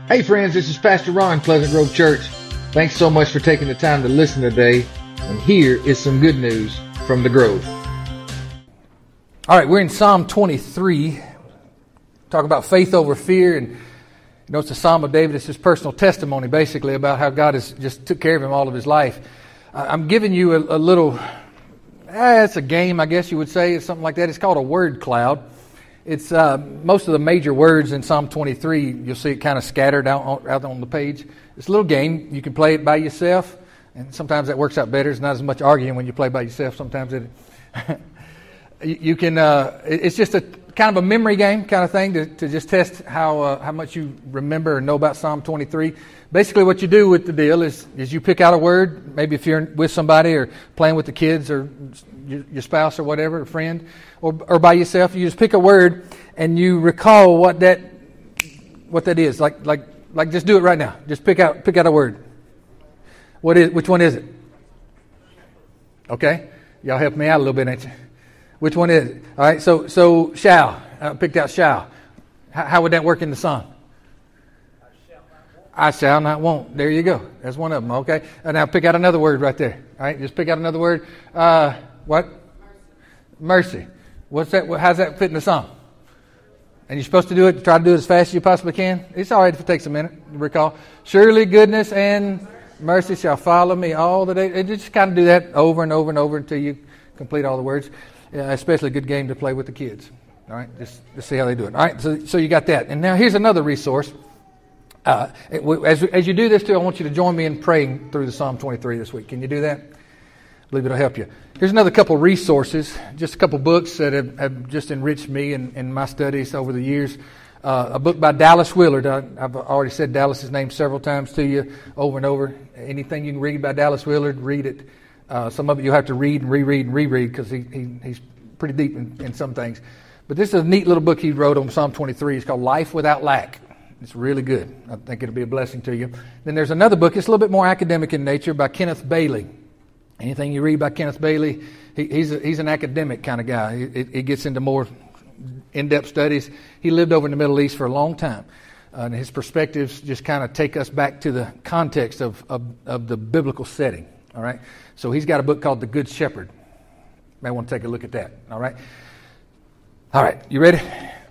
Hey friends, this is Pastor Ron, Pleasant Grove Church. Thanks so much for taking the time to listen today. And here is some good news from the Grove. All right, we're in Psalm 23, talking about faith over fear. And you know, it's a Psalm of David. It's his personal testimony, basically, about how God has just took care of him all of his life. I'm giving you a little, it's a game, I guess you would say. It's something like that. It's called a word cloud. It's most of the major words in Psalm 23, you'll see it kind of scattered out on the page. It's a little game. You can play it by yourself, and sometimes that works out better. It's not as much arguing when you play by yourself. Sometimes you can. It's just a kind of a memory game kind of thing to just test how much you remember or know about Psalm 23. Basically, what you do with the deal is you pick out a word. Maybe if you're with somebody or playing with the kids or your spouse or whatever, a friend, or by yourself, you just pick a word and you recall what that is. Like just do it right now. Just pick out a word. Which one is it? Okay, y'all help me out a little bit, ain't you? Which one is it? All right, so shall. I picked out shall. How would that work in the song? I shall not want. There you go. That's one of them. Okay. And now pick out another word right there. All right. Just pick out another word. What? Mercy. What's that? How's that fit in the song? And you're supposed to do it. Try to do it as fast as you possibly can. It's all right if it takes a minute to recall. Surely goodness and mercy shall follow me all the day. And just kind of do that over and over and over until you complete all the words. Especially a good game to play with the kids. All right. Just see how they do it. All right. So you got that. And now here's another resource. As you do this too, I want you to join me in praying through the Psalm 23 this week. Can you do that? I believe it'll help you. Here's another couple resources, just a couple books that have just enriched me in my studies over the years. A book by Dallas Willard. I've already said Dallas's name several times to you over and over. Anything you can read by Dallas Willard, read it. Some of it you'll have to read and reread because he's pretty deep in some things. But this is a neat little book he wrote on Psalm 23. It's called Life Without Lack. It's really good. I think it'll be a blessing to you. Then there's another book. It's a little bit more academic in nature by Kenneth Bailey. Anything you read by Kenneth Bailey, he's an academic kind of guy. It gets into more in-depth studies. He lived over in the Middle East for a long time. And his perspectives just kind of take us back to the context of the biblical setting. All right. So he's got a book called The Good Shepherd. You may want to take a look at that. All right. All right. You ready?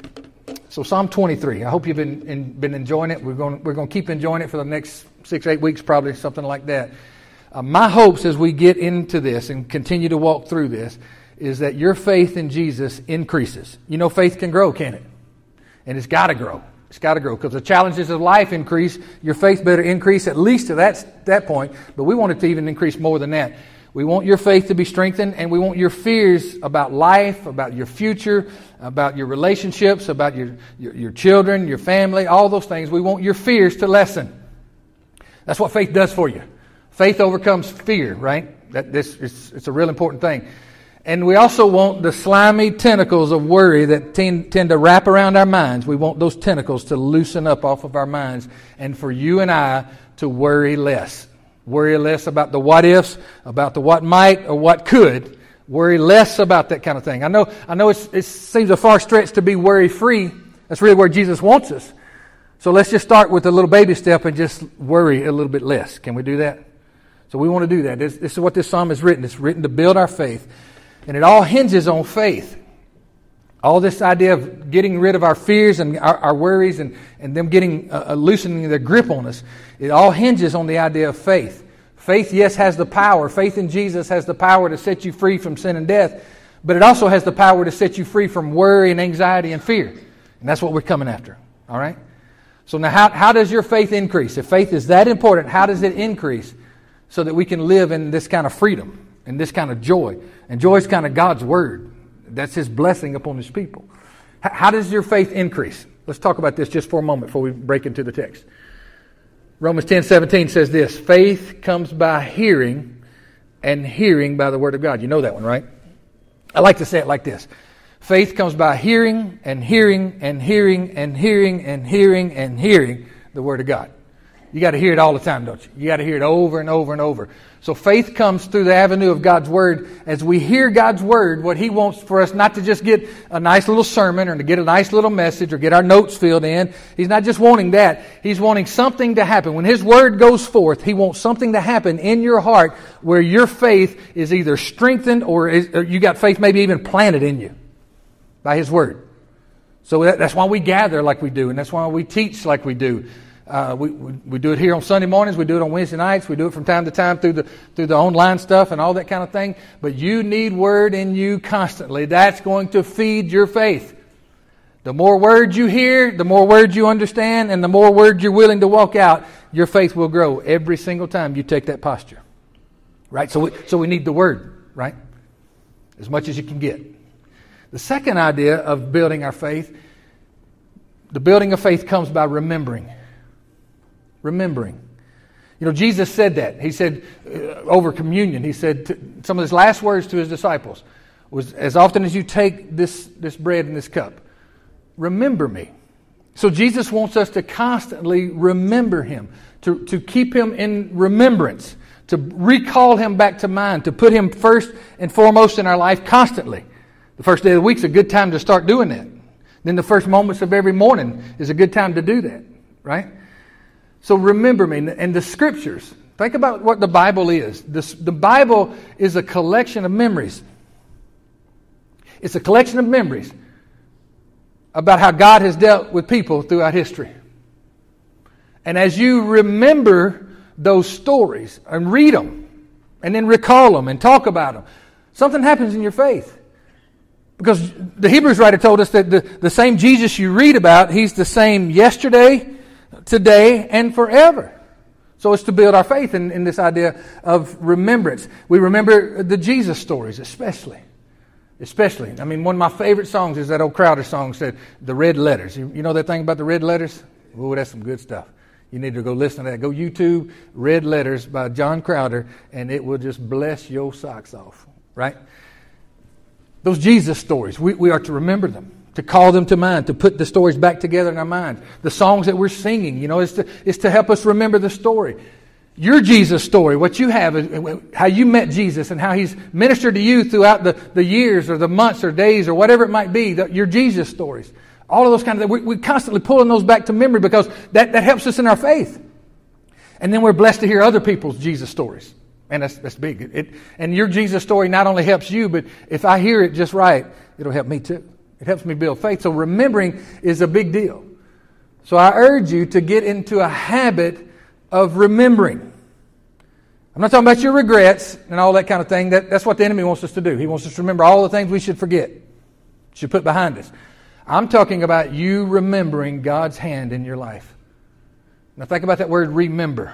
So Psalm 23. I hope you've been enjoying it. We're going to keep enjoying it for the next 6-8 weeks, probably something like that. My hopes as we get into this and continue to walk through this is that your faith in Jesus increases. You know, faith can grow, can't it? And it's got to grow. It's got to grow because the challenges of life increase. Your faith better increase at least to that point. But we want it to even increase more than that. We want your faith to be strengthened, and we want your fears about life, about your future, about your relationships, about your children, your family, all those things. We want your fears to lessen. That's what faith does for you. Faith overcomes fear, right? It's a real important thing. And we also want the slimy tentacles of worry that tend to wrap around our minds. We want those tentacles to loosen up off of our minds, and for you and I to worry less. Worry less about the what ifs, about the what might or what could. Worry less about that kind of thing. I know it seems a far stretch to be worry free. That's really where Jesus wants us. So let's just start with a little baby step and just worry a little bit less. Can we do that? So we want to do that. This is what this psalm is written. It's written to build our faith. And it all hinges on faith. All this idea of getting rid of our fears and our worries and them getting loosening their grip on us, it all hinges on the idea of faith. Faith, yes, has the power. Faith in Jesus has the power to set you free from sin and death, but it also has the power to set you free from worry and anxiety and fear. And that's what we're coming after. All right? So now how does your faith increase? If faith is that important, how does it increase so that we can live in this kind of freedom and this kind of joy? And joy is kind of God's word. That's His blessing upon His people. How does your faith increase? Let's talk about this just for a moment before we break into the text. Romans 10:17 says this: faith comes by hearing, and hearing by the word of God. You know that one, right? I like to say it like this: faith comes by hearing, and hearing, and hearing, and hearing, and hearing, and hearing the word of God. You got to hear it all the time, don't you? You got to hear it over and over and over. So faith comes through the avenue of God's Word. As we hear God's Word, what He wants for us not to just get a nice little sermon or to get a nice little message or get our notes filled in. He's not just wanting that. He's wanting something to happen. When His Word goes forth, He wants something to happen in your heart where your faith is either strengthened or you got faith maybe even planted in you by His Word. So that's why we gather like we do, and that's why we teach like we do. We do it here on Sunday mornings. We do it on Wednesday nights. We do it from time to time through the online stuff and all that kind of thing. But you need Word in you constantly. That's going to feed your faith. The more words you hear, the more words you understand, and the more words you're willing to walk out, your faith will grow every single time you take that posture. Right? So we need the Word, right? As much as you can get. The second idea of building our faith, the building of faith comes by remembering. Remembering. You know, Jesus said that. He said over communion, He said some of His last words to His disciples was, as often as you take this bread and this cup, remember me. So Jesus wants us to constantly remember Him, to keep Him in remembrance, to recall Him back to mind, to put Him first and foremost in our life constantly. The first day of the week is a good time to start doing that. Then the first moments of every morning is a good time to do that, right? So remember me. And the Scriptures, think about what the Bible is. The Bible is a collection of memories. It's a collection of memories about how God has dealt with people throughout history. And as you remember those stories and read them and then recall them and talk about them, something happens in your faith. Because the Hebrews writer told us that the same Jesus you read about, He's the same yesterday, today, and forever. So it's to build our faith in this idea of remembrance. We remember the Jesus stories, especially. I mean, one of my favorite songs is that old Crowder song said, The Red Letters. You know that thing about the red letters? Oh, that's some good stuff. You need to go listen to that. Go YouTube Red Letters by John Crowder, and it will just bless your socks off, right? Those Jesus stories, we are to remember them, to call them to mind, to put the stories back together in our minds. The songs that we're singing, you know, is to help us remember the story. Your Jesus story, what you have, how you met Jesus and how He's ministered to you throughout the years or the months or days or whatever it might be, your Jesus stories. All of those kind of things. We're constantly pulling those back to memory because that helps us in our faith. And then we're blessed to hear other people's Jesus stories. And that's big. And your Jesus story not only helps you, but if I hear it just right, it'll help me too. It helps me build faith. So remembering is a big deal. So I urge you to get into a habit of remembering. I'm not talking about your regrets and all that kind of thing. That's what the enemy wants us to do. He wants us to remember all the things we should forget, should put behind us. I'm talking about you remembering God's hand in your life. Now think about that word remember.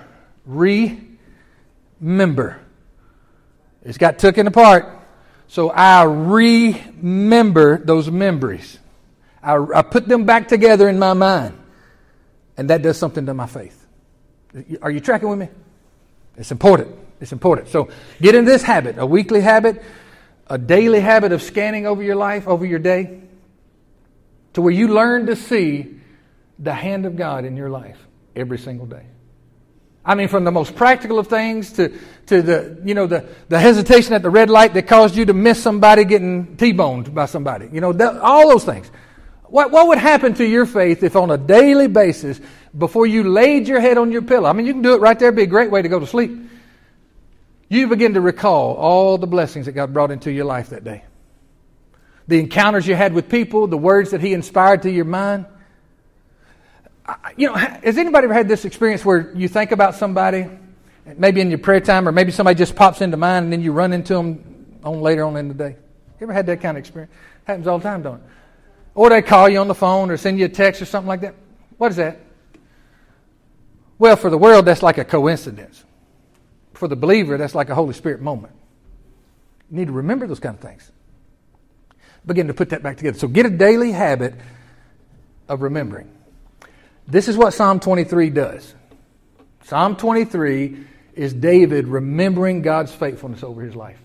Remember. It's got taken apart. So I remember those memories. I put them back together in my mind. And that does something to my faith. Are you tracking with me? It's important. It's important. So get in this habit, a weekly habit, a daily habit of scanning over your life, over your day, to where you learn to see the hand of God in your life every single day. I mean, from the most practical of things to the hesitation at the red light that caused you to miss somebody getting T-boned by somebody. You know, all those things. What would happen to your faith if on a daily basis, before you laid your head on your pillow, I mean, you can do it right there. It'd be a great way to go to sleep. You begin to recall all the blessings that God brought into your life that day. The encounters you had with people, the words that He inspired to your mind. You know, has anybody ever had this experience where you think about somebody, maybe in your prayer time, or maybe somebody just pops into mind and then you run into them later on in the day? You ever had that kind of experience? Happens all the time, don't it? Or they call you on the phone or send you a text or something like that. What is that? Well, for the world, that's like a coincidence. For the believer, that's like a Holy Spirit moment. You need to remember those kind of things. Begin to put that back together. So get a daily habit of remembering. This is what Psalm 23 does. Psalm 23 is David remembering God's faithfulness over his life.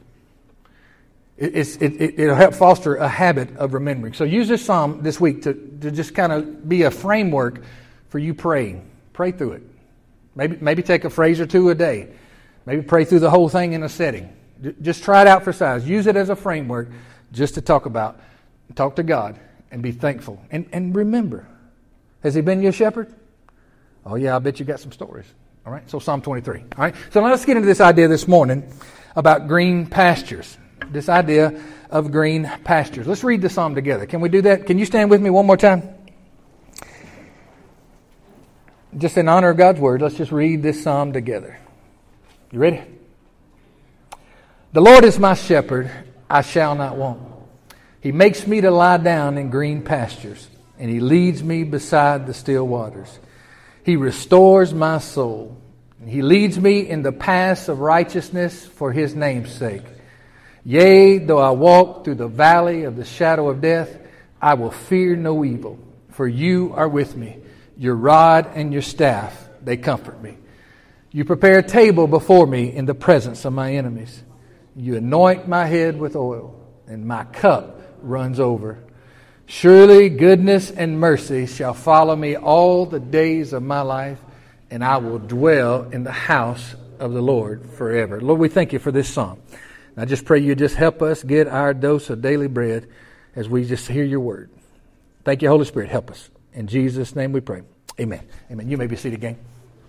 It'll help foster a habit of remembering. So use this psalm this week to just kind of be a framework for you praying. Pray through it. Maybe take a phrase or two a day. Maybe pray through the whole thing in a setting. Just try it out for size. Use it as a framework just to talk to God and be thankful. And remember, has He been your shepherd? Oh yeah, I bet you got some stories. All right, so Psalm 23. All right, so now let's get into this idea this morning about green pastures. This idea of green pastures. Let's read the psalm together. Can we do that? Can you stand with me one more time? Just in honor of God's word, let's just read this psalm together. You ready? The Lord is my shepherd, I shall not want. He makes me to lie down in green pastures, and He leads me beside the still waters. He restores my soul. He leads me in the paths of righteousness for His name's sake. Yea, though I walk through the valley of the shadow of death, I will fear no evil, for You are with me. Your rod and Your staff, they comfort me. You prepare a table before me in the presence of my enemies. You anoint my head with oil, and my cup runs over. Surely goodness and mercy shall follow me all the days of my life, and I will dwell in the house of the Lord forever. Lord, we thank You for this psalm. I just pray You just help us get our dose of daily bread as we just hear Your word. Thank You, Holy Spirit. Help us. In Jesus' name we pray. Amen. Amen. You may be seated again.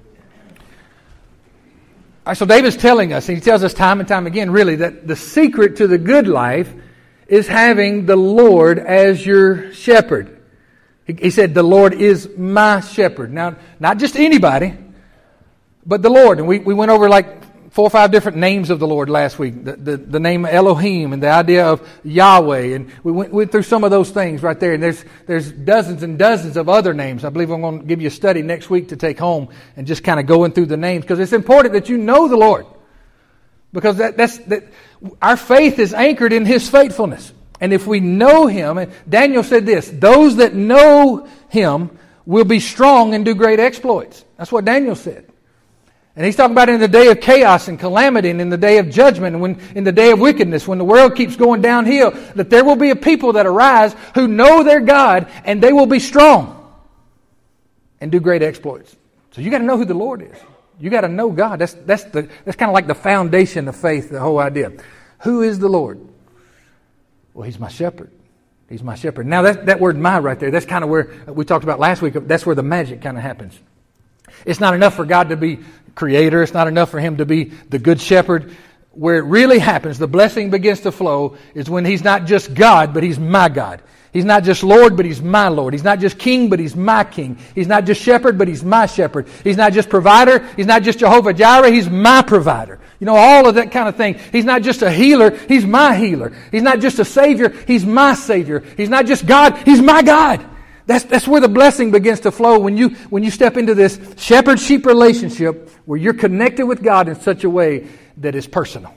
All right, so David's telling us, and he tells us time and time again, really, that the secret to the good life is having the Lord as your shepherd. He said, the Lord is my shepherd. Now, not just anybody, but the Lord. And we went over like 4 or 5 different names of the Lord last week. The name Elohim and the idea of Yahweh. And we went through some of those things right there. And there's dozens and dozens of other names. I believe I'm going to give you a study next week to take home and just kind of going through the names. Because it's important that you know the Lord. Because that's our faith is anchored in His faithfulness. And if we know Him, and Daniel said this, those that know Him will be strong and do great exploits. That's what Daniel said. And he's talking about in the day of chaos and calamity and in the day of judgment and in the day of wickedness, when the world keeps going downhill, that there will be a people that arise who know their God and they will be strong and do great exploits. So you got to know who the Lord is. You got to know God. That's kind of like the foundation of faith, the whole idea. Who is the Lord? Well, He's my shepherd. He's my shepherd. Now that word "my" right there, that's kind of where we talked about last week. That's where the magic kind of happens. It's not enough for God to be creator. It's not enough for Him to be the good shepherd. Where it really happens, the blessing begins to flow, is when He's not just God, but He's my God. He's not just Lord, but He's my Lord. He's not just King, but He's my King. He's not just shepherd, but He's my shepherd. He's not just provider. He's not just Jehovah Jireh. He's my provider. You know, all of that kind of thing. He's not just a healer. He's my healer. He's not just a Savior. He's my Savior. He's not just God. He's my God. That's where the blessing begins to flow when you step into this shepherd-sheep relationship where you're connected with God in such a way that is personal.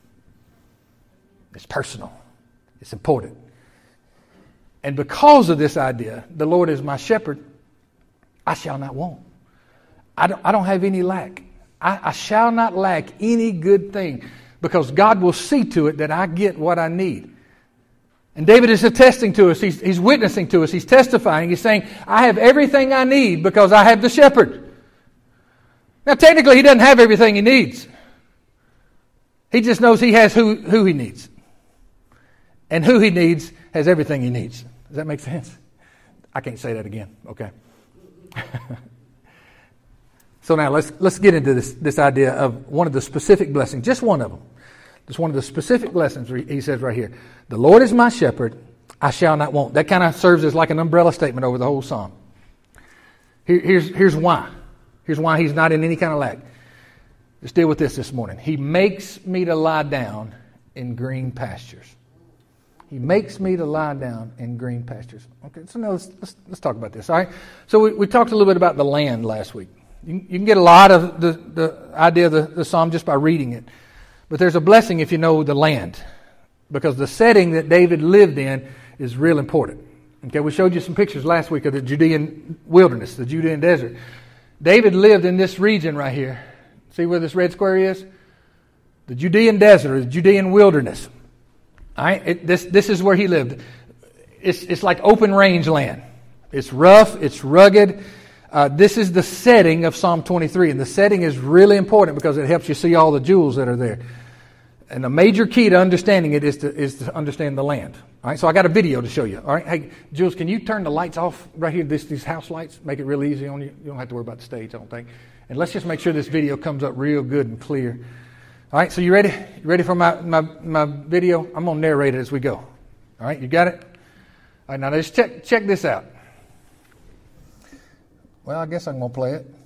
It's personal. It's important. And because of this idea, the Lord is my shepherd, I shall not want. I don't have any lack. I shall not lack any good thing because God will see to it that I get what I need. And David is attesting to us. He's witnessing to us. He's testifying. He's saying, I have everything I need because I have the shepherd. Now, technically, he doesn't have everything he needs. He just knows he has who he needs. And who he needs has everything he needs. Does that make sense? I can't say that again. Okay. So now let's get into this idea of one of the specific blessings. Just one of them. Just one of the specific blessings he says right here. The Lord is my shepherd, I shall not want. That kind of serves as like an umbrella statement over the whole psalm. Here's why. Here's why he's not in any kind of lack. Let's deal with this morning. He makes me to lie down in green pastures. He makes me to lie down in green pastures. Okay, so now let's talk about this. All right. So we talked a little bit about the land last week. You can get a lot of the idea of the psalm just by reading it. But there's a blessing if you know the land. Because the setting that David lived in is real important. Okay, we showed you some pictures last week of the Judean wilderness, the Judean desert. David lived in this region right here. See where this red square is? The Judean desert, or the Judean wilderness. All right, this is where he lived. It's like open range land. It's rough, it's rugged. This is the setting of Psalm 23, and the setting is really important because it helps you see all the jewels that are there. And a major key to understanding it is to understand the land. All right, so I got a video to show you. All right, hey, Jules, can you turn the lights off right here, these house lights? Make it real easy on you. You don't have to worry about the stage, I don't think. And let's just make sure this video comes up real good and clear. All right, so you ready? You ready for my video? I'm going to narrate it as we go. All right, you got it? All right, now let's check this out. Well, I guess I'm going to play it.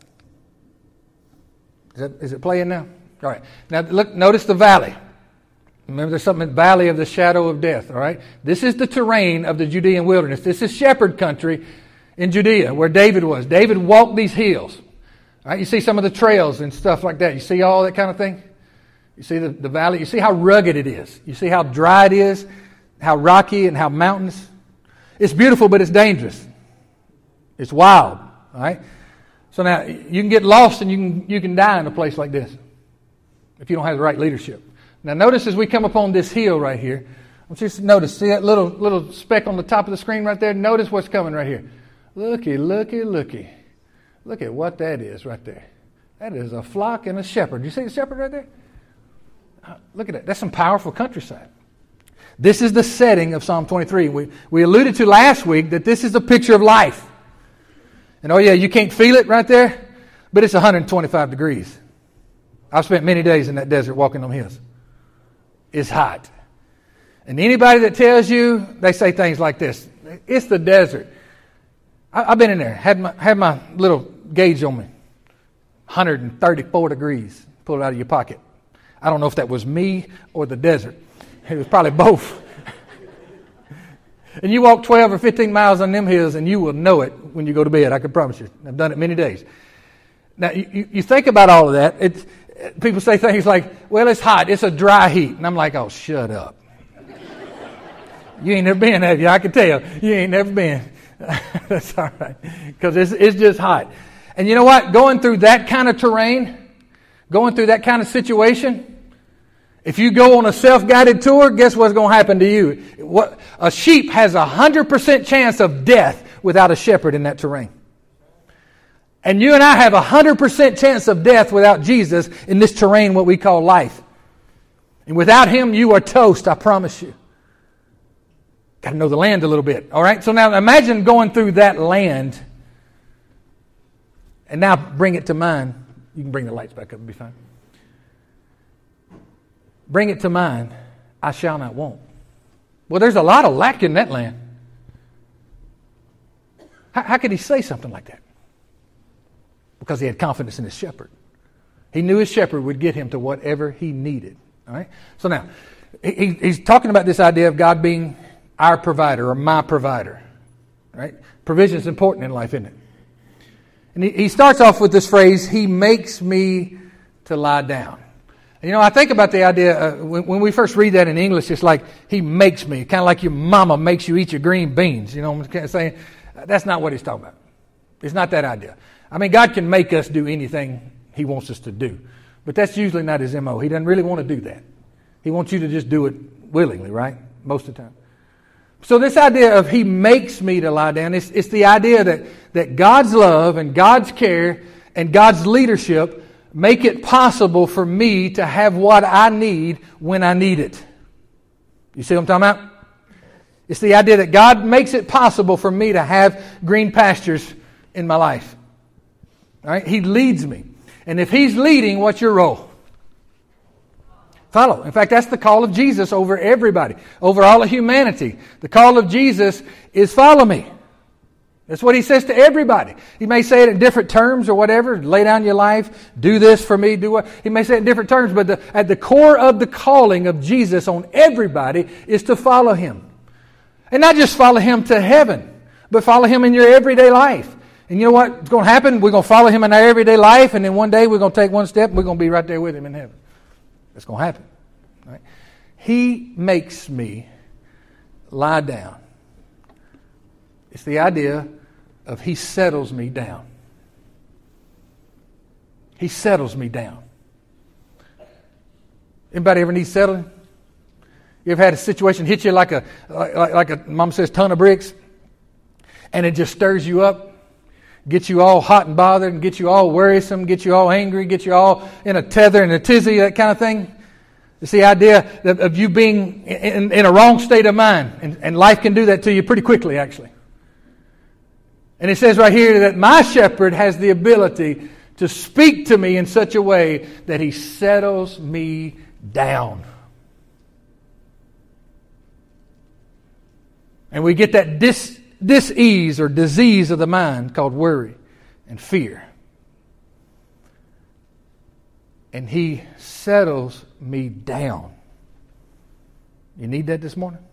Is it playing now? All right. Now, look, notice the valley. Remember, there's something in the valley of the shadow of death, all right? This is the terrain of the Judean wilderness. This is shepherd country in Judea, where David was. David walked these hills. All right? You see some of the trails and stuff like that. You see all that kind of thing? You see the valley? You see how rugged it is? You see how dry it is? How rocky and how mountainous? It's beautiful, but it's dangerous. It's wild, all right? So now, you can get lost and you can die in a place like this if you don't have the right leadership. Now notice as we come upon this hill right here, just notice, see that little speck on the top of the screen right there? Notice what's coming right here. Looky. Look at what that is right there. That is a flock and a shepherd. You see the shepherd right there? Look at that. That's some powerful countryside. This is the setting of Psalm 23. We alluded to last week that this is a picture of life. And oh yeah, you can't feel it right there, but it's 125 degrees. I've spent many days in that desert walking them hills. It's hot. And anybody that tells you, they say things like this. It's the desert. I've been in there, had my little gauge on me. 134 degrees. Pull it out of your pocket. I don't know if that was me or the desert. It was probably both. And you walk 12 or 15 miles on them hills and you will know it when you go to bed. I can promise you. I've done it many days. Now, you think about all of that. People say things like, well, it's hot. It's a dry heat. And I'm like, oh, shut up. You ain't never been, have you? I can tell. You ain't never been. That's all right. Because it's just hot. And you know what? Going through that kind of terrain, going through that kind of situation, if you go on a self-guided tour, guess what's going to happen to you? A sheep has 100% chance of death without a shepherd in that terrain. And you and I have 100% chance of death without Jesus in this terrain, what we call life. And without Him, you are toast, I promise you. Got to know the land a little bit. All right? So now imagine going through that land. And now bring it to mind. You can bring the lights back up, it'll be fine. Bring it to mind. I shall not want. Well, there's a lot of lack in that land. How could he say something like that? Because he had confidence in his shepherd. He knew his shepherd would get him to whatever he needed. All right? So now, he's talking about this idea of God being our provider or my provider. Right? Provision is important in life, isn't it? And he starts off with this phrase, He makes me to lie down. And, you know, I think about the idea, when we first read that in English, it's like, He makes me. Kind of like your mama makes you eat your green beans. You know what I'm saying? That's not what he's talking about. It's not that idea. I mean, God can make us do anything He wants us to do. But that's usually not His M.O. He doesn't really want to do that. He wants you to just do it willingly, right? Most of the time. So this idea of He makes me to lie down, it's the idea that God's love and God's care and God's leadership make it possible for me to have what I need when I need it. You see what I'm talking about? It's the idea that God makes it possible for me to have green pastures in my life. All right? He leads me. And if He's leading, what's your role? Follow. In fact, that's the call of Jesus over everybody, over all of humanity. The call of Jesus is follow me. That's what He says to everybody. He may say it in different terms or whatever. Lay down your life. Do this for me. Do what. He may say it in different terms, but at the core of the calling of Jesus on everybody is to follow Him. And not just follow Him to heaven, but follow Him in your everyday life. And you know what's going to happen? We're going to follow Him in our everyday life, and then one day we're going to take one step and we're going to be right there with Him in heaven. That's going to happen. Right? He makes me lie down. It's the idea of He settles me down. He settles me down. Anybody ever need settling? You ever had a situation hit you like a mom says ton of bricks, and it just stirs you up? get you all hot and bothered and get you all worrisome, get you all angry, get you all in a tether and a tizzy, that kind of thing. It's the idea of you being in a wrong state of mind. And life can do that to you pretty quickly, actually. And it says right here that my shepherd has the ability to speak to me in such a way that he settles me down. And we get that dis-ease or disease of the mind called worry and fear. And he settles me down. You need that this morning?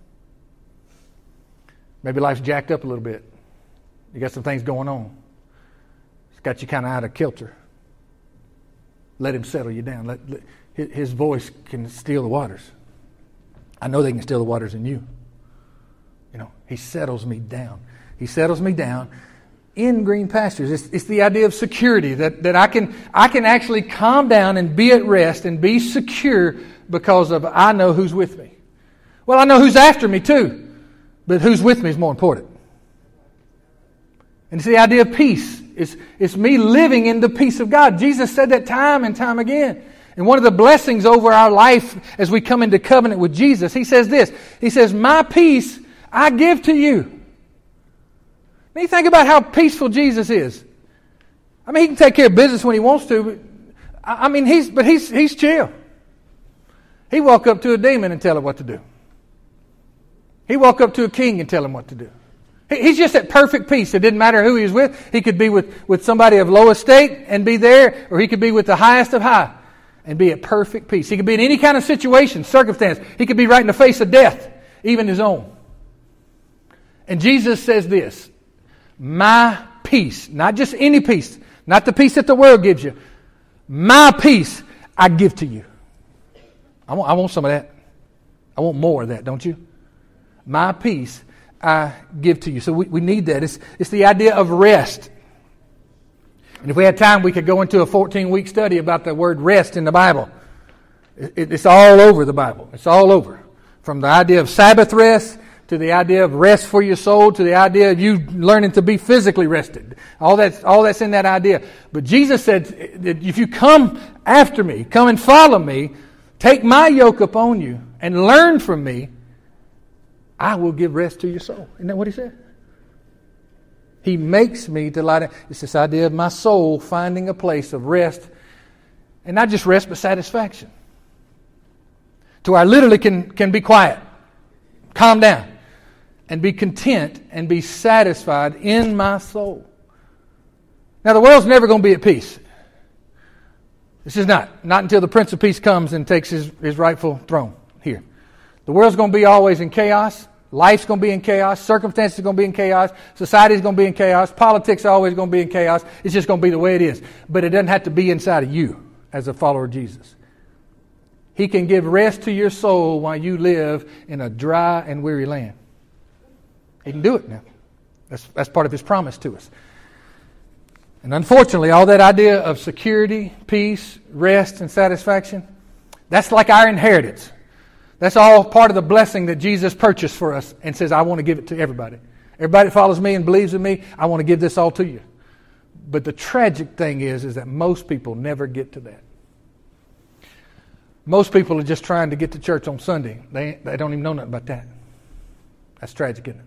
Maybe life's jacked up a little bit. You got some things going on. It's got you kind of out of kilter. Let him settle you down. His voice can still the waters. I know they can still the waters in you. You know, he settles me down. He settles me down in green pastures. It's the idea of security, that I can actually calm down and be at rest and be secure because of I know who's with me. Well, I know who's after me too, but who's with me is more important. And it's the idea of peace. It's me living in the peace of God. Jesus said that time and time again. And one of the blessings over our life as we come into covenant with Jesus, he says this. He says, my peace I give to you. Now you think about how peaceful Jesus is. I mean, he can take care of business when he wants to, but he's chill. He walk up to a demon and tell him what to do. He walk up to a king and tell him what to do. He's just at perfect peace. It didn't matter who he was with. He could be with somebody of low estate and be there, or he could be with the highest of high and be at perfect peace. He could be in any kind of situation, circumstance. He could be right in the face of death, even his own. And Jesus says this, my peace, not just any peace, not the peace that the world gives you, my peace I give to you. I want some of that. I want more of that, don't you? My peace I give to you. So we need that. It's the idea of rest. And if we had time, we could go into a 14-week study about the word rest in the Bible. It's all over the Bible. It's all over. From the idea of Sabbath rest to the idea of rest for your soul to the idea of you learning to be physically rested. All that's in that idea. But Jesus said that if you come after me, come and follow me, take my yoke upon you and learn from me, I will give rest to your soul. Isn't that what he said? He makes me to lie down. It's this idea of my soul finding a place of rest. And not just rest, but satisfaction. To where I literally can be quiet. Calm down. And be content and be satisfied in my soul. Now the world's never going to be at peace. This is not. Not until the Prince of Peace comes and takes his rightful throne here. The world's going to be always in chaos. Life's going to be in chaos. Circumstances are going to be in chaos. Society's going to be in chaos. Politics are always going to be in chaos. It's just going to be the way it is. But it doesn't have to be inside of you as a follower of Jesus. He can give rest to your soul while you live in a dry and weary land. He can do it now. That's part of his promise to us. And unfortunately, all that idea of security, peace, rest, and satisfaction, that's like our inheritance. That's all part of the blessing that Jesus purchased for us and says, I want to give it to everybody. Everybody that follows me and believes in me, I want to give this all to you. But the tragic thing is that most people never get to that. Most people are just trying to get to church on Sunday. They don't even know nothing about that. That's tragic, isn't it?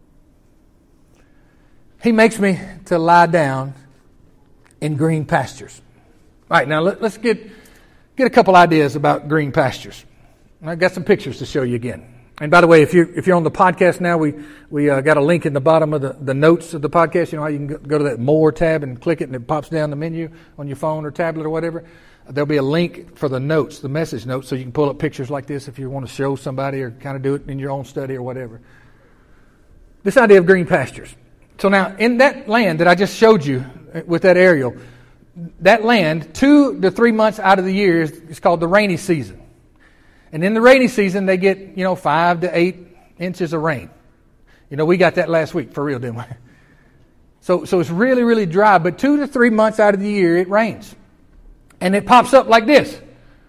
He makes me to lie down in green pastures. All right, now let's get a couple ideas about green pastures. I've got some pictures to show you again. And by the way, if you're on the podcast now, we got a link in the bottom of the notes of the podcast. You know how you can go to that More tab and click it, and it pops down the menu on your phone or tablet or whatever. There'll be a link for the notes, the message notes, so you can pull up pictures like this if you want to show somebody or kind of do it in your own study or whatever. This idea of green pastures. So now, in that land that I just showed you with that aerial, that land, 2 to 3 months out of the year is called the rainy season. And in the rainy season, they get, 5 to 8 inches of rain. We got that last week, for real, didn't we? So it's really, really dry. But 2 to 3 months out of the year, it rains. And it pops up like this.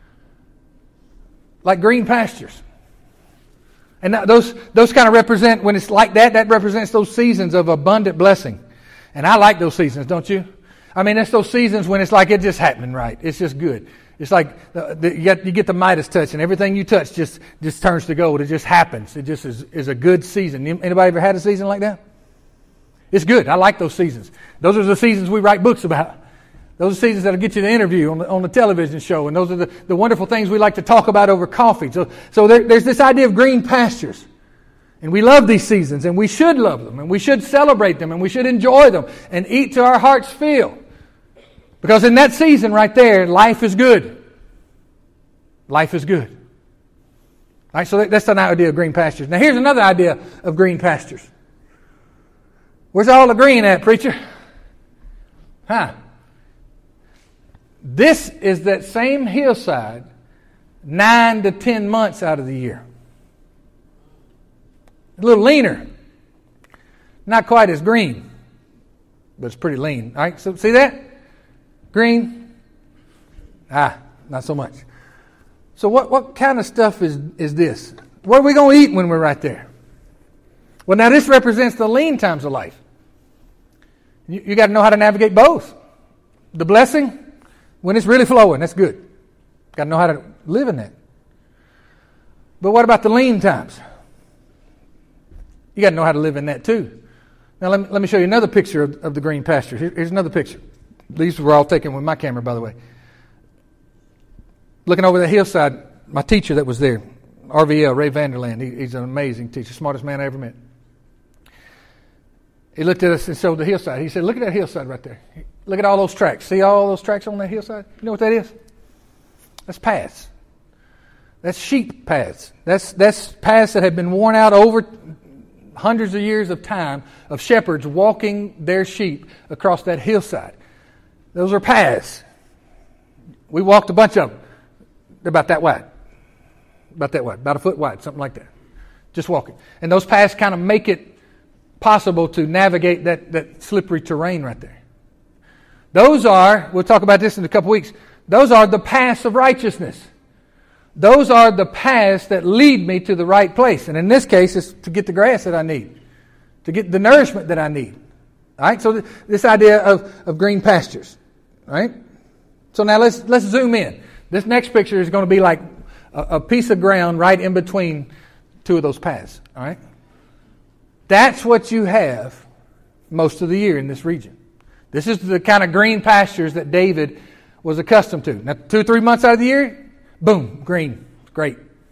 Like green pastures. And those kind of represent, when it's like that represents those seasons of abundant blessing And I like those seasons, don't you? I mean, it's those seasons when it's like it's just happening right. It's just good. It's like you get the Midas touch, and everything you touch just turns to gold. It just happens. It just is a good season. Anybody ever had a season like that? It's good. I like those seasons. Those are the seasons we write books about. Those are seasons that'll get you the interview on the television show, and those are the wonderful things we like to talk about over coffee. So there's this idea of green pastures. And we love these seasons, and we should love them, and we should celebrate them, and we should enjoy them, and eat to our heart's fill. Because in that season right there, life is good. Life is good. All right, so that's an idea of green pastures. Now here's another idea of green pastures. Where's all the green at, preacher? This is that same hillside 9 to 10 months out of the year. A little leaner. Not quite as green, but it's pretty lean. All right, so see that? Green. Not so much. So what kind of stuff is this? What are we going to eat when we're right there? Well, now this represents the lean times of life. You got to know how to navigate both. The blessing, when it's really flowing, that's good. Got to know how to live in that. But what about the lean times? You got to know how to live in that too. Now let me show you another picture of the green pasture. Here's another picture. These were all taken with my camera, by the way. Looking over the hillside, my teacher that was there, RVL, Ray Vanderland, he's an amazing teacher, smartest man I ever met. He looked at us and showed the hillside. He said, look at that hillside right there. Look at all those tracks. See all those tracks on that hillside? You know what that is? That's paths. That's sheep paths. That's paths that have been worn out over hundreds of years of time of shepherds walking their sheep across that hillside. Those are paths. We walked a bunch of them. They're about that wide. About a foot wide, something like that. Just walking. And those paths kind of make it possible to navigate that slippery terrain right there. Those are, we'll talk about this in a couple weeks, those are the paths of righteousness. Those are the paths that lead me to the right place. And in this case, it's to get the grass that I need, to get the nourishment that I need. All right, so this idea of green pastures. All right? So now let's zoom in. This next picture is going to be like a piece of ground right in between two of those paths. All right? That's what you have most of the year in this region. This is the kind of green pastures that David was accustomed to. Now, 2 or 3 months out of the year, boom, green. Great.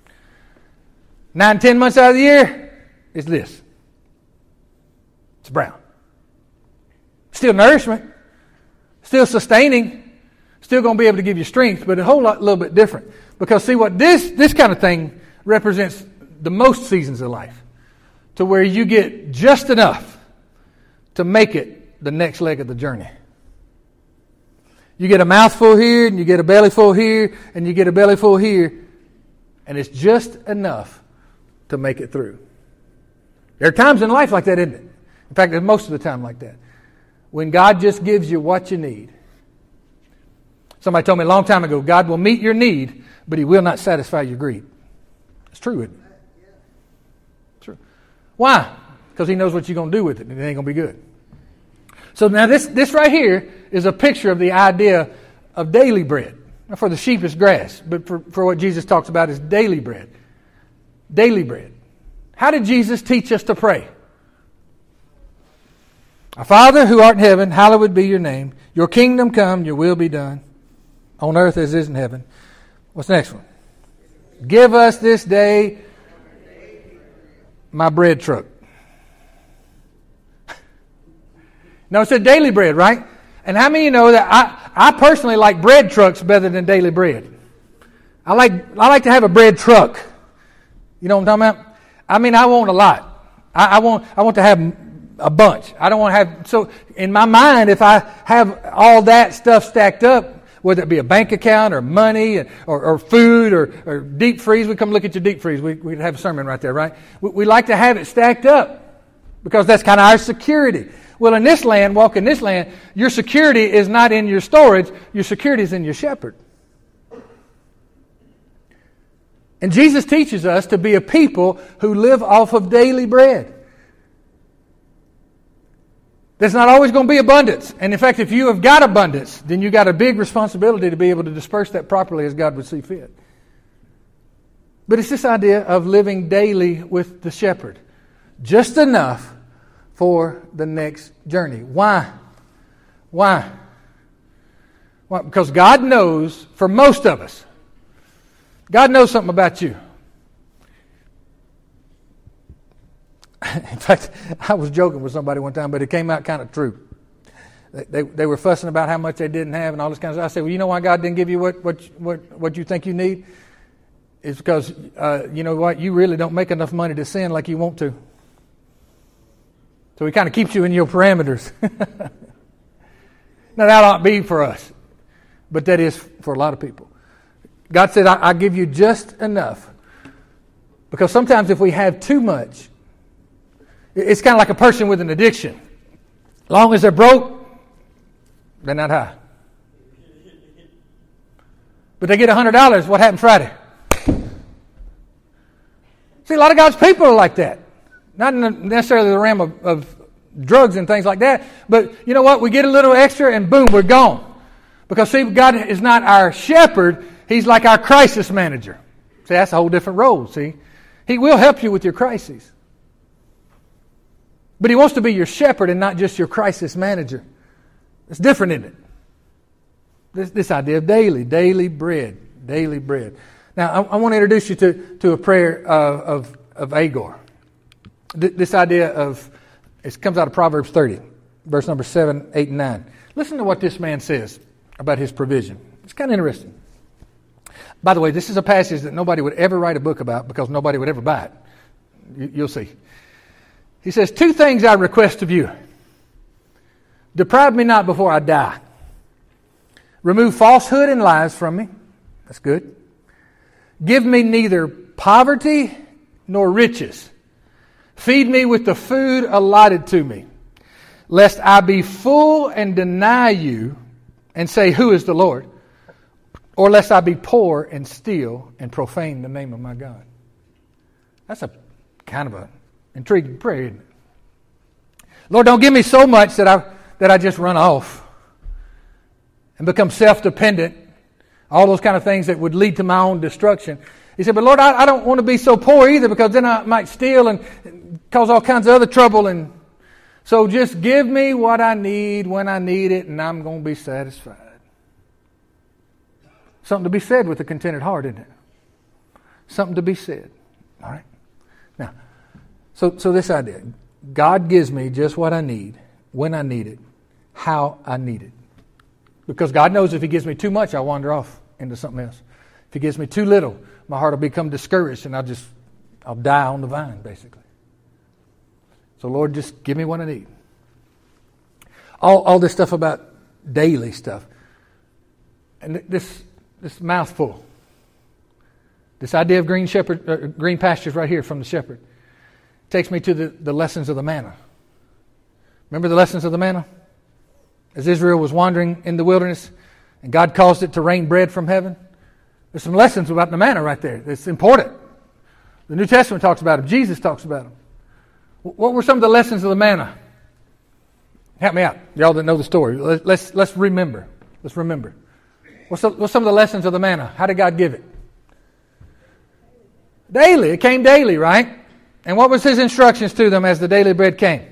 9, 10 months out of the year, it's this. It's brown. Still nourishment. Still sustaining. Still going to be able to give you strength, but a little bit different. Because see what this kind of thing represents the most seasons of life. To where you get just enough to make it the next leg of the journey. You get a mouthful here, and you get a bellyful here, and you get a bellyful here, and it's just enough to make it through. There are times in life like that, isn't it? In fact, there's most of the time like that. When God just gives you what you need. Somebody told me a long time ago, God will meet your need, but He will not satisfy your greed. It's true, isn't it? True. Why? Because He knows what you're going to do with it, and it ain't going to be good. So now this right here is a picture of the idea of daily bread. Now for the sheep it's grass, but for what Jesus talks about is daily bread. Daily bread. How did Jesus teach us to pray? Our Father who art in heaven, hallowed be your name. Your kingdom come, your will be done. On earth as it is in heaven. What's the next one? Give us this day my bread truck. No, it said daily bread, right? And how many of you know that I personally like bread trucks better than daily bread? I like to have a bread truck. You know what I'm talking about? I mean, I want a lot. I want to have a bunch. I don't want to have, so in my mind, if I have all that stuff stacked up, whether it be a bank account or money or food or deep freeze, we come look at your deep freeze. We'd have a sermon right there, right? We like to have it stacked up because that's kind of our security. Well, in this land, walk in this land, your security is not in your storage. Your security is in your shepherd. And Jesus teaches us to be a people who live off of daily bread. There's not always going to be abundance. And in fact, if you have got abundance, then you got a big responsibility to be able to disperse that properly as God would see fit. But it's this idea of living daily with the shepherd. Just enough for the next journey. Why? Why? Well, because God knows, for most of us, God knows something about you. In fact, I was joking with somebody one time, but it came out kind of true. They were fussing about how much they didn't have and all this kind of stuff. I said, well, you know why God didn't give you what you think you need? It's because, you know what, you really don't make enough money to sin like you want to. So He kind of keeps you in your parameters. Now, that ought to be for us, but that is for a lot of people. God said, I give you just enough. Because sometimes if we have too much, it's kind of like a person with an addiction. As long as they're broke, they're not high. But they get $100, what happened Friday? See, a lot of God's people are like that. Not necessarily the realm of drugs and things like that, but you know what? We get a little extra and boom, we're gone. Because see, God is not our shepherd, He's like our crisis manager. See, that's a whole different role, see? He will help you with your crises. But He wants to be your shepherd and not just your crisis manager. It's different, isn't it? This idea of daily bread. Now, I want to introduce you to a prayer of Agur. This idea of, it comes out of Proverbs 30, verse number 7, 8, and 9. Listen to what this man says about his provision. It's kind of interesting. By the way, this is a passage that nobody would ever write a book about because nobody would ever buy it. You'll see. He says, 2 things I request of you. Deprive me not before I die. Remove falsehood and lies from me. That's good. Give me neither poverty nor riches. Feed me with the food allotted to me, lest I be full and deny you and say, who is the Lord? Or lest I be poor and steal and profane the name of my God. That's a kind of an intriguing prayer, isn't it? Lord, don't give me so much that I just run off and become self-dependent. All those kind of things that would lead to my own destruction. He said, but Lord, I don't want to be so poor either because then I might steal and cause all kinds of other trouble. And so just give me what I need when I need it and I'm going to be satisfied. Something to be said with a contented heart, isn't it? Something to be said. All right? Now, so this idea. God gives me just what I need, when I need it, how I need it. Because God knows if He gives me too much, I'll wander off into something else. If He gives me too little, my heart will become discouraged and I'll die on the vine, basically. So Lord, just give me what I need. All this stuff about daily stuff. And this mouthful. This idea of green pastures right here from the shepherd takes me to the lessons of the manna. Remember the lessons of the manna? As Israel was wandering in the wilderness and God caused it to rain bread from heaven. There's some lessons about the manna right there. It's important. The New Testament talks about them. Jesus talks about them. What were some of the lessons of the manna? Help me out. Y'all that know the story. Let's remember. Let's remember. What's some of the lessons of the manna? How did God give it? Daily. It came daily, right? And what was His instructions to them as the daily bread came?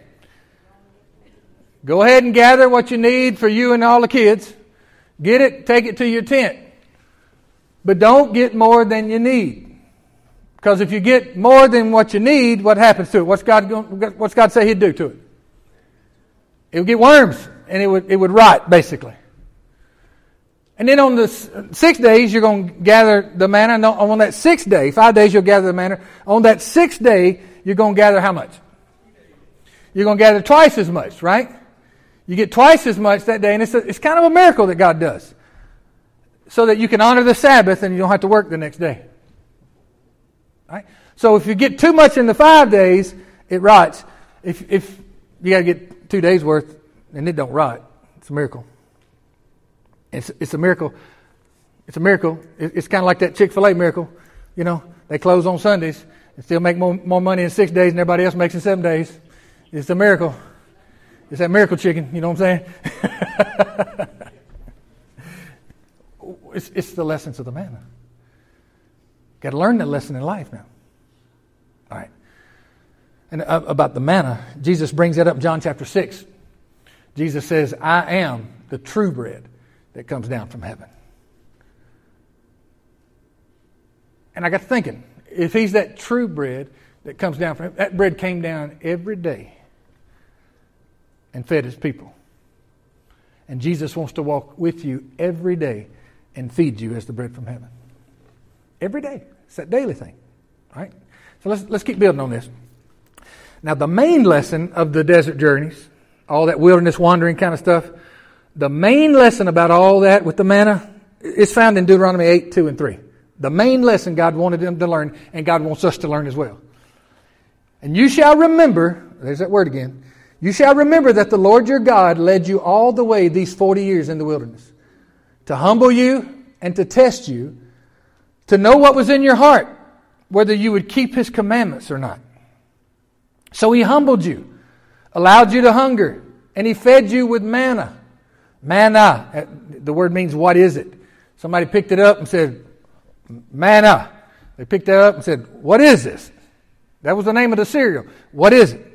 Go ahead and gather what you need for you and all the kids. Get it, take it to your tent. But don't get more than you need. Because if you get more than what you need, what happens to it? What's God say He'd do to it? It would get worms and it would rot, basically. And then on the 6 days, you're going to gather the manna. And on that 6th day, 5 days you'll gather the manna. On that 6th day, you're going to gather how much? You're going to gather twice as much, right? You get twice as much that day, and it's kind of a miracle that God does. So that you can honor the Sabbath and you don't have to work the next day. Right? So if you get too much in the 5 days, it rots. If you got to get 2 days worth, and it don't rot, it's a miracle. It's a miracle. It's a miracle. It's kind of like that Chick-fil-A miracle. You know, they close on Sundays and still make more money in 6 days than everybody else makes in 7 days. It's a miracle. It's that miracle chicken, you know what I'm saying? It's the lessons of the manna. Got to learn that lesson in life now. All right. And about the manna, Jesus brings that up in John chapter 6. Jesus says, I am the true bread that comes down from heaven. And I got thinking, if he's that true bread that comes down from heaven, that bread came down every day and fed his people. And Jesus wants to walk with you every day and feed you as the bread from heaven. Every day. It's that daily thing. All right? So let's keep building on this. Now, the main lesson of the desert journeys, all that wilderness wandering kind of stuff, the main lesson about all that with the manna is found in Deuteronomy 8, 2, and 3. The main lesson God wanted them to learn, and God wants us to learn as well. And you shall remember, there's that word again, you shall remember that the Lord your God led you all the way these 40 years in the wilderness, to humble you and to test you, to know what was in your heart, whether you would keep His commandments or not. So He humbled you, allowed you to hunger, and He fed you with manna. Manna, the word means what is it? Somebody picked it up and said, manna. They picked that up and said, what is this? That was the name of the cereal. What is it?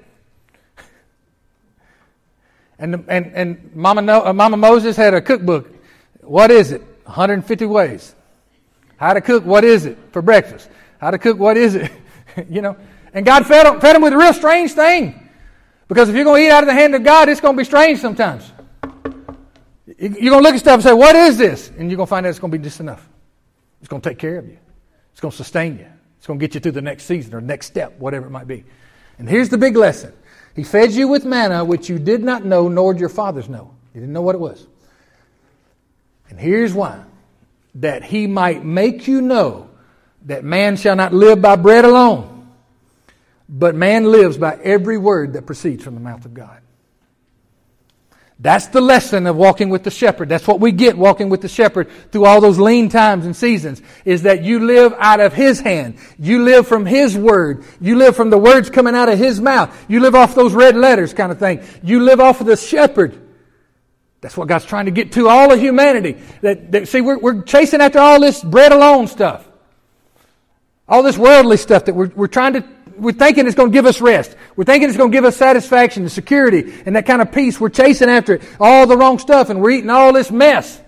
And Mama Moses had a cookbook. What is it? 150 ways. How to cook, what is it for breakfast? How to cook, what is it? You know. And God fed them with a real strange thing. Because if you're going to eat out of the hand of God, it's going to be strange sometimes. You're going to look at stuff and say, what is this? And you're going to find out it's going to be just enough. It's going to take care of you. It's going to sustain you. It's going to get you through the next season or next step, whatever it might be. And here's the big lesson. He fed you with manna, which you did not know, nor did your fathers know. You didn't know what it was. And here's why. That He might make you know that man shall not live by bread alone, but man lives by every word that proceeds from the mouth of God. That's the lesson of walking with the shepherd. That's what we get walking with the shepherd through all those lean times and seasons, is that you live out of His hand. You live from His word. You live from the words coming out of His mouth. You live off those red letters kind of thing. You live off of the shepherd. That's what God's trying to get to all of humanity. See, we're chasing after all this bread alone stuff. All this worldly stuff that we're thinking it's going to give us rest. We're thinking it's going to give us satisfaction and security and that kind of peace. We're chasing after it. All the wrong stuff, and we're eating all this mess.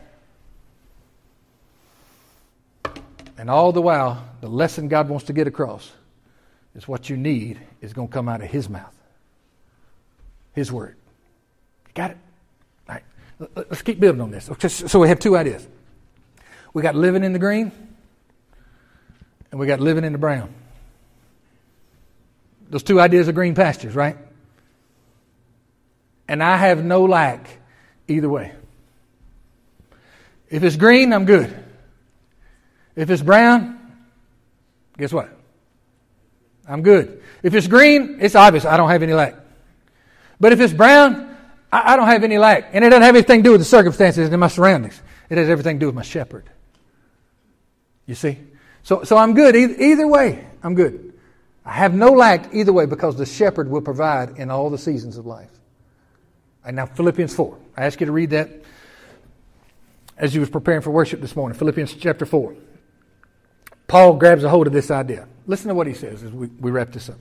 And all the while, the lesson God wants to get across is what you need is going to come out of His mouth. His word. You got it? All right. Let's keep building on this. So we have two ideas. We got living in the green, and we got living in the brown. Those two ideas of green pastures, right? And I have no lack either way. If it's green, I'm good. If it's brown, guess what? I'm good. If it's green, it's obvious I don't have any lack. But if it's brown, I don't have any lack. And it doesn't have anything to do with the circumstances and my surroundings. It has everything to do with my shepherd. You see? So I'm good. Either way, I'm good. I have no lack either way because the shepherd will provide in all the seasons of life. And now Philippians 4. I asked you to read that as you was preparing for worship this morning. Philippians chapter 4. Paul grabs a hold of this idea. Listen to what he says as we wrap this up.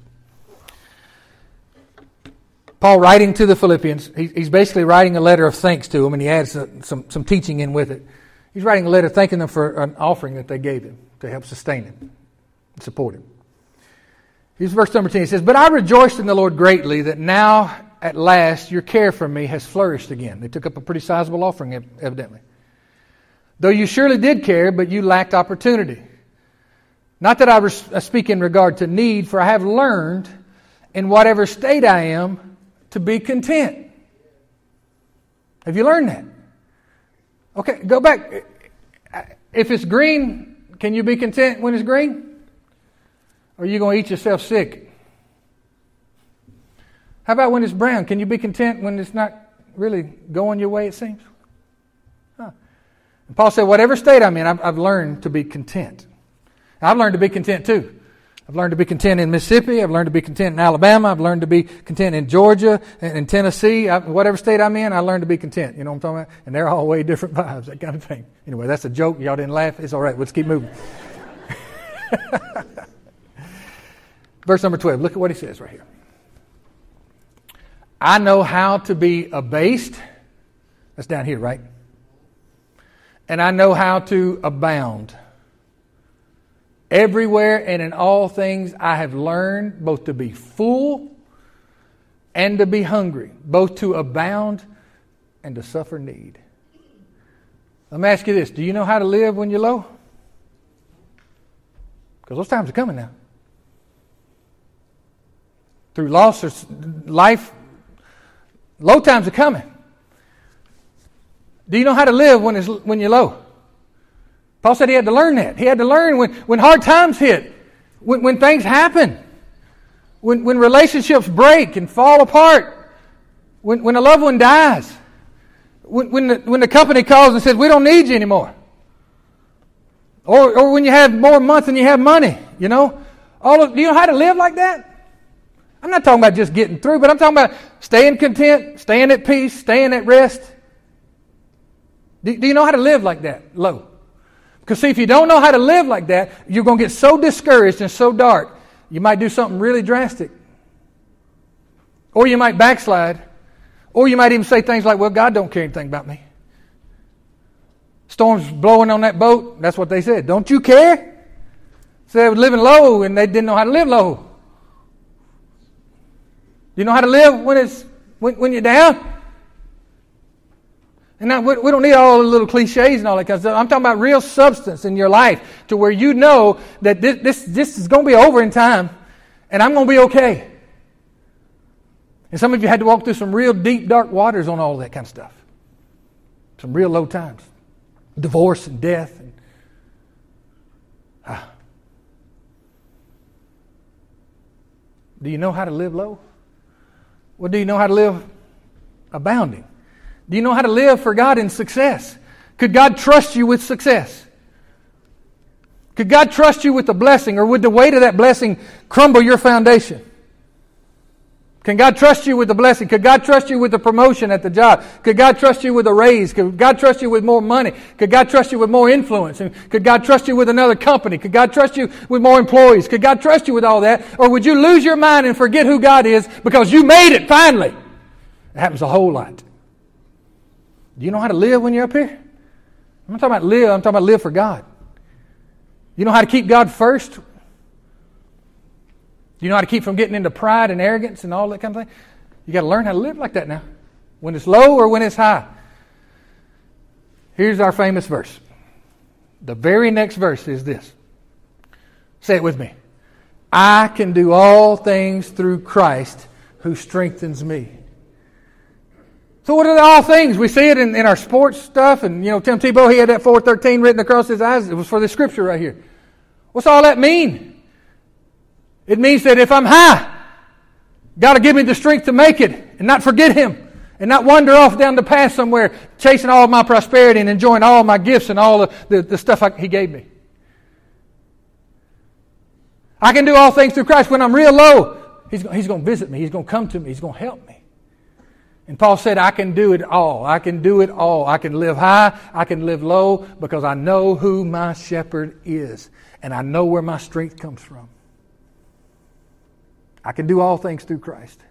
Paul, writing to the Philippians, he's basically writing a letter of thanks to them, and he adds some teaching in with it. He's writing a letter thanking them for an offering that they gave him to help sustain him and support him. Here's verse number 10. He says, but I rejoiced in the Lord greatly that now at last your care for me has flourished again. They took up a pretty sizable offering, evidently. Though you surely did care, but you lacked opportunity. Not that I speak in regard to need, for I have learned in whatever state I am to be content. Have you learned that? Okay, go back. If it's green, can you be content when it's green? Or are you going to eat yourself sick? How about when it's brown? Can you be content when it's not really going your way, it seems? Huh. And Paul said, whatever state I'm in, I've learned to be content. I've learned to be content too. I've learned to be content in Mississippi. I've learned to be content in Alabama. I've learned to be content in Georgia and in Tennessee. Whatever state I'm in, I learned to be content. You know what I'm talking about? And they're all way different vibes, that kind of thing. Anyway, that's a joke. Y'all didn't laugh. It's all right. Let's keep moving. Verse number 12. Look at what he says right here. I know how to be abased. That's down here, right? And I know how to abound. Everywhere and in all things I have learned both to be full and to be hungry, both to abound and to suffer need. Let me ask you this. Do you know how to live when you're low? Because those times are coming now. Through loss or life, low times are coming. Do you know how to live when you're low? Paul said he had to learn that. He had to learn when hard times hit, when things happen, when relationships break and fall apart, when a loved one dies, when the company calls and says, we don't need you anymore. Or when you have more month than you have money, you know. Do you know how to live like that? I'm not talking about just getting through, but I'm talking about staying content, staying at peace, staying at rest. Do you know how to live like that, low? Because see, if you don't know how to live like that, you're going to get so discouraged and so dark, you might do something really drastic. Or you might backslide. Or you might even say things like, well, God don't care anything about me. Storms blowing on that boat, that's what they said. Don't you care? So they were living low and they didn't know how to live low. Do you know how to live when you're down? And now we don't need all the little cliches and all that kind of stuff. I'm talking about real substance in your life to where you know that this is going to be over in time and I'm going to be okay. And some of you had to walk through some real deep, dark waters on all that kind of stuff. Some real low times. Divorce and death. Do you know how to live low? Well, do you know how to live abounding? Do you know how to live for God in success? Could God trust you with success? Could God trust you with the blessing, or would the weight of that blessing crumble your foundation? Can God trust you with the blessing? Could God trust you with the promotion at the job? Could God trust you with a raise? Could God trust you with more money? Could God trust you with more influence? And could God trust you with another company? Could God trust you with more employees? Could God trust you with all that? Or would you lose your mind and forget who God is because you made it finally? It happens a whole lot. Do you know how to live when you're up here? I'm not talking about live, I'm talking about live for God. You know how to keep God first? Do you know how to keep from getting into pride and arrogance and all that kind of thing? You got to learn how to live like that now. When it's low or when it's high. Here's our famous verse. The very next verse is this. Say it with me. I can do all things through Christ who strengthens me. So what are the all things? We see it in our sports stuff. And, you know, Tim Tebow, he had that 413 written across his eyes. It was for the scripture right here. What's all that mean? It means that if I'm high, God will give me the strength to make it and not forget Him and not wander off down the path somewhere chasing all of my prosperity and enjoying all of my gifts and all the stuff He gave me. I can do all things through Christ. When I'm real low, He's going to visit me. He's going to come to me. He's going to help me. And Paul said, I can do it all. I can do it all. I can live high. I can live low because I know who my shepherd is. And I know where my strength comes from. I can do all things through Christ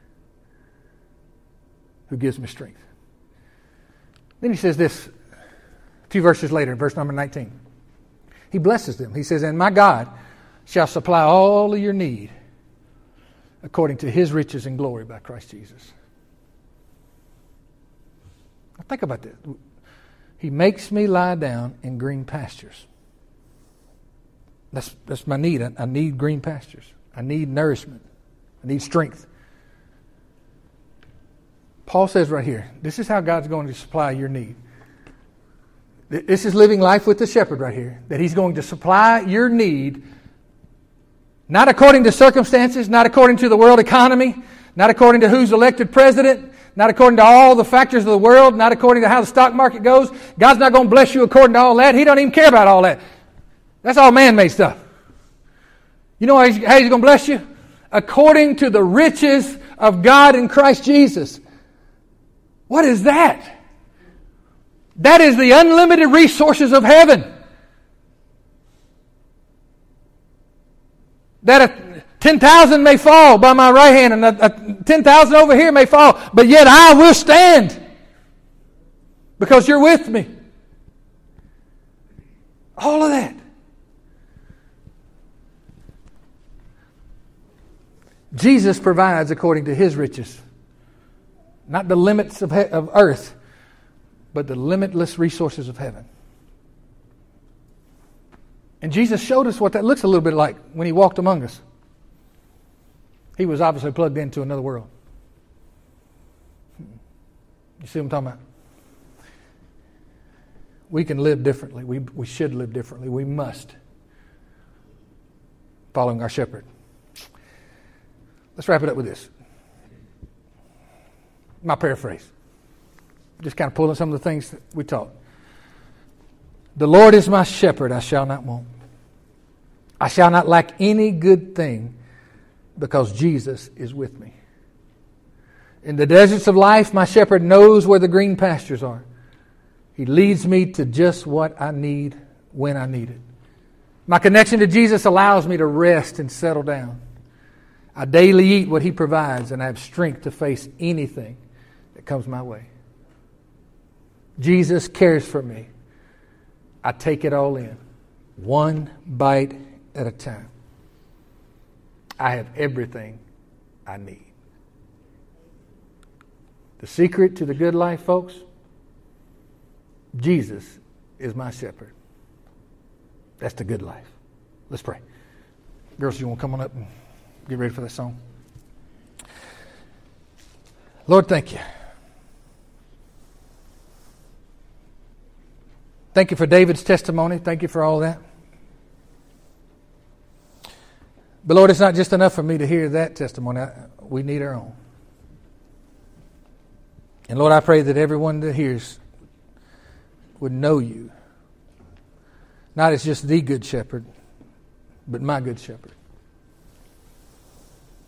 who gives me strength. Then he says this a few verses later, verse number 19. He blesses them. He says, and my God shall supply all of your need according to His riches and glory by Christ Jesus. Now think about this. He makes me lie down in green pastures. That's my need. I need green pastures. I need nourishment. I need strength. Paul says right here, this is how God's going to supply your need. This is living life with the shepherd right here. That He's going to supply your need, not according to circumstances, not according to the world economy, not according to who's elected president, not according to all the factors of the world, not according to how the stock market goes. God's not going to bless you according to all that. He don't even care about all that. That's all man-made stuff. You know how He's going to bless you? According to the riches of God in Christ Jesus. What is that? That is the unlimited resources of heaven. That 10,000 may fall by my right hand and 10,000 over here may fall, but yet I will stand because you're with me. All of that. Jesus provides according to His riches. Not the limits of earth, but the limitless resources of heaven. And Jesus showed us what that looks a little bit like when He walked among us. He was obviously plugged into another world. You see what I'm talking about? We can live differently. We should live differently. We must. Following our shepherd. Let's wrap it up with this. My paraphrase. Just kind of pulling some of the things that we taught. The Lord is my shepherd, I shall not want. I shall not lack any good thing because Jesus is with me. In the deserts of life, my shepherd knows where the green pastures are. He leads me to just what I need when I need it. My connection to Jesus allows me to rest and settle down. I daily eat what He provides, and I have strength to face anything that comes my way. Jesus cares for me. I take it all in, one bite at a time. I have everything I need. The secret to the good life, folks, Jesus is my shepherd. That's the good life. Let's pray. Girls, you want to come on up and get ready for this song? Lord, thank you. Thank you for David's testimony. Thank you for all that. But Lord, it's not just enough for me to hear that testimony. We need our own. And Lord, I pray that everyone that hears would know you. Not as just the good shepherd, but my good shepherd.